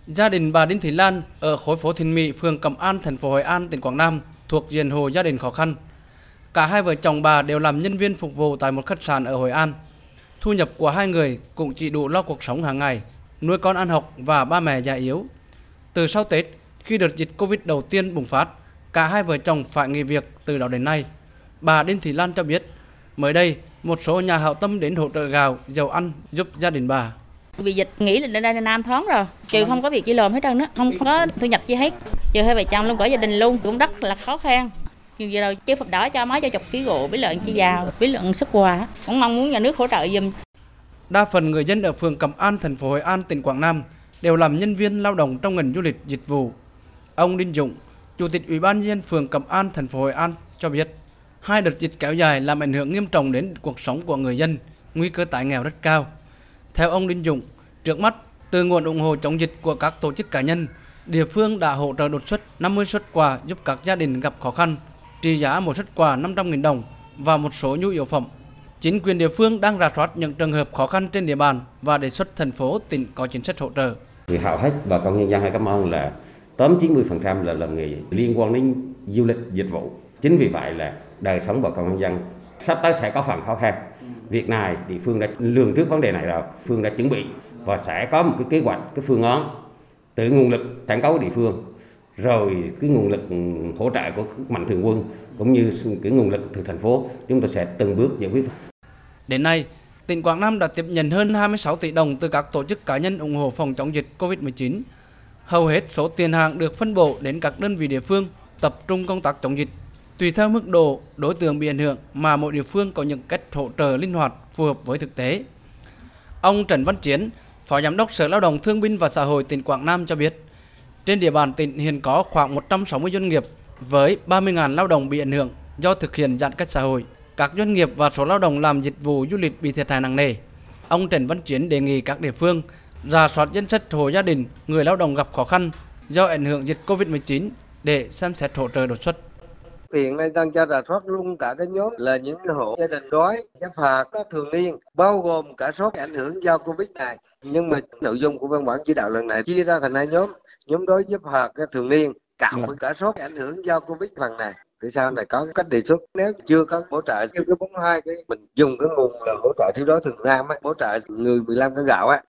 Gia đình bà Đinh Thị Lan ở khối phố Thịnh Mỹ, phường Cẩm An, thành phố Hội An, tỉnh Quảng Nam thuộc diện hộ gia đình khó khăn. Cả hai vợ chồng bà đều làm nhân viên phục vụ tại một khách sạn ở Hội An. Thu nhập của hai người cũng chỉ đủ lo cuộc sống hàng ngày, nuôi con ăn học và ba mẹ già yếu. Từ sau Tết, khi đợt dịch Covid đầu tiên bùng phát, cả hai vợ chồng phải nghỉ việc từ đó đến nay. Bà Đinh Thị Lan cho biết, mới đây, một số nhà hảo tâm đến hỗ trợ gạo, dầu ăn giúp gia đình bà. Vì dịch nghỉ là đây là Nam thoáng rồi, trừ không có việc chi làm hết trơn á, không có thu nhập chi hết, trừ hai vợ chồng luôn, cả gia đình luôn cũng rất là khó khăn. Nhiều giờ đầu chứ Phật đỏ cho mấy cho chục ký gỗ với lợn chi giàu, với lượng sức quà, cũng mong muốn nhà nước hỗ trợ giùm. Đa phần người dân ở phường Cẩm An, thành phố Hội An, tỉnh Quảng Nam đều làm nhân viên lao động trong ngành du lịch dịch vụ. Ông Đinh Dũng, Chủ tịch Ủy ban nhân dân phường Cẩm An, thành phố Hội An cho biết, hai đợt dịch kéo dài làm ảnh hưởng nghiêm trọng đến cuộc sống của người dân, nguy cơ tái nghèo rất cao. Theo ông Đinh Dũng, trước mắt, từ nguồn ủng hộ chống dịch của các tổ chức cá nhân, địa phương đã hỗ trợ đột xuất 50 suất quà giúp các gia đình gặp khó khăn, trị giá một suất quà 500.000 đồng và một số nhu yếu phẩm. Chính quyền địa phương đang rà soát những trường hợp khó khăn trên địa bàn và đề xuất thành phố, tỉnh có chính sách hỗ trợ. Thì hầu hết bà con nhân dân hay cảm ơn là 80-90% là làm nghề liên quan đến du lịch dịch vụ. Chính vì vậy là đời sống bà con nhân dân sắp tới sẽ có phần khó khăn. Việc này địa phương đã lường trước vấn đề này rồi, phương đã chuẩn bị và sẽ có một cái kế hoạch, cái phương án từ nguồn lực sẵn có của địa phương, rồi cái nguồn lực hỗ trợ của mạnh thường quân cũng như cái nguồn lực từ thành phố, chúng tôi sẽ từng bước giải quyết. Đến nay, tỉnh Quảng Nam đã tiếp nhận hơn 26 tỷ đồng từ các tổ chức cá nhân ủng hộ phòng chống dịch Covid-19. Hầu hết số tiền hàng được phân bổ đến các đơn vị địa phương tập trung công tác chống dịch. Tùy theo mức độ, đối tượng bị ảnh hưởng mà mỗi địa phương có những cách hỗ trợ linh hoạt phù hợp với thực tế. Ông Trần Văn Chiến, Phó Giám đốc Sở Lao động Thương binh và Xã hội tỉnh Quảng Nam cho biết, trên địa bàn tỉnh hiện có khoảng 160 doanh nghiệp với 30.000 lao động bị ảnh hưởng do thực hiện giãn cách xã hội. Các doanh nghiệp và số lao động làm dịch vụ du lịch bị thiệt hại nặng nề. Ông Trần Văn Chiến đề nghị các địa phương rà soát danh sách hộ gia đình người lao động gặp khó khăn do ảnh hưởng dịch Covid-19 để xem xét hỗ trợ đột xuất. Hiện nay đang cho rà soát luôn cả cái nhóm là những hộ gia đình đói, chấp phạt, thường niên, bao gồm cả số ảnh hưởng do Covid này. Nhưng mà nội dung của văn bản chỉ đạo lần này chia ra thành hai nhóm đói, chấp phạt, thường niên, cộng với cả số ảnh hưởng do Covid phần này. Thì sau này có cách đề xuất, nếu chưa có hỗ trợ theo cái 42 cái mình dùng cái nguồn là hỗ trợ thiếu đói thường Nam hỗ trợ người 15 cái gạo